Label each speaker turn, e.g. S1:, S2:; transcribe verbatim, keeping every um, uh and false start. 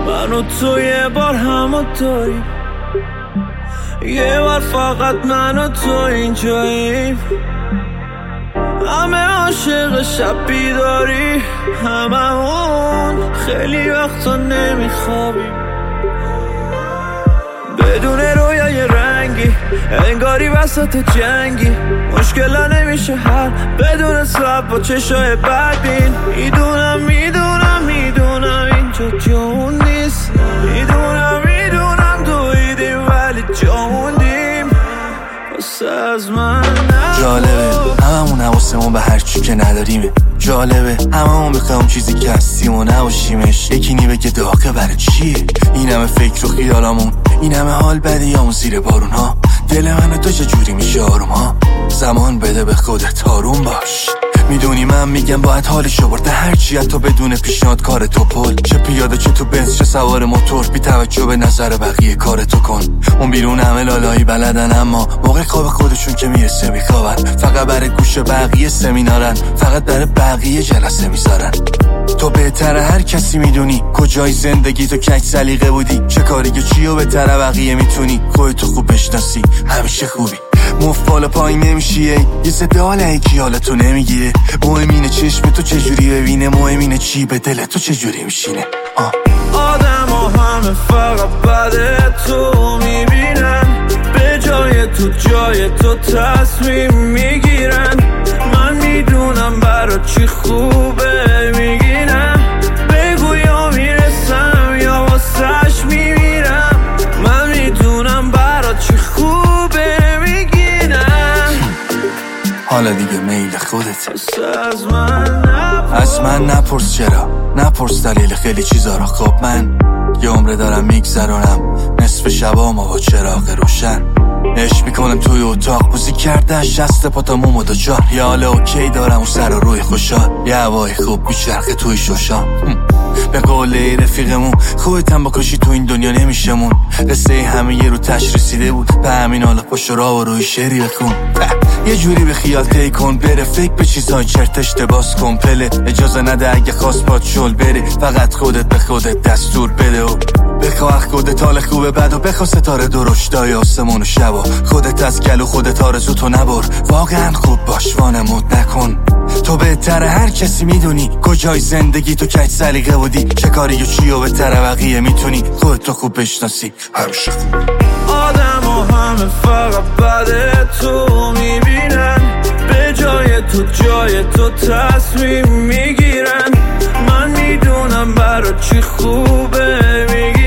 S1: من و تو یه بار همونطوریم، یه بار فقط من و تو اینجاییم. همه عاشق شب بیداری، هممون خیلی وقتا نمیخوابیم. بدون رویای رنگی انگاری وسط جنگی، مشکلا نمیشه حل بدون سب با چشای بدبین. میدونم میدونم میدونم اینجا جامون نیست، میدونم میدونم دویدیم ولی جاموندیم. واسه از من
S2: جالبه هممون حواسمون به هرچی که نداریمه، جالبه هممون بخوایم چیزی که هستیم و نباشیمش. یکی نی بگه داغه برای چیه این همه فکر و خیالامون، این همه حال بدیامون زیر بارون ها. دل من تو چجوری میشه آروم ها؟ زمان بده به خودت آروم باش. میدونی من میگم باید حالشو برده هرچی تو بدون پیشنهاد کار تو پل، چه پیاده چه تو بنز چه سوار موتور، بی توجه به نظر بقیه کار تو کن. اون بیرون همه لالایی بلدن اما موقع خواب خودشون که میرسه میخوابن، فقط برای گوش بقیه سمینارن، فقط برای بقیه جلسه میذارن. تو بهتر هر کسی میدونی کجای زندگی تو کج سلیقه بودی، چه کاری که چیو بهتر بقیه میتونی. خودتو خوب بشناسی همیشه خوبی، مفت بالا پایین نمیشیه، یه صده حال یکی حالتو نمیگیره. مهم اینه چشم تو چجوری ببینه، مهم اینه چی به دل تو چجوری میشینه.
S1: آدم ها همه فقط بده تو میبینن، به جای تو جای تو تصمیم میگیرن. من میدونم برا چی خوبه میگینم، بگو یا میرسم یا واسش میمیرم. من میدونم برا چی خوبه میگینم.
S2: حالا دیگه میل خودت
S1: از من نپرس،
S2: از من نپرس چرا، نپرس دلیل خیلی چیزا رو. خب من یه عمره دارم میگذرونم نصف شبامو با چراغ روشن، عشق میکنم توی اتاق بوزی کرده شست پاتموم و دو چار. یه حال اوکی دارم اون سر و روی خوشحال، یه هوای خوب میچرخه توی شوشان. به قول رفیقمون خودتم بکشی تو این دنیا نمیشمون، قصه همه یه رو تش رسیده بود، به همین حالا پشت را و روی شعری بخون. یه جوری به خیال تی کن بره، فکر به چیزای چرتش باز کن پله، اجازه نده اگه خواست باد شل بره، فقط خودت به خودت دستور بده و بخواه خودت حال خوبه بد و بخوا ستاره درشتای آسمون و شب و خودت از گلو خودت آرزو تو نبر. واقعا خوب باش وانمود نکن، تو بهتر هر کسی میدونی کجای زندگی تو کج سلیقه بودی، چه کاری و چی و بهتر بقیه میتونی. خودتو خوب بشناسی همیشه خوب.
S1: آدم ها همه فقط بده تو میبینن، به جای تو جای تو تصمیم میگیرن. من میدونم برا چی خوبه میگی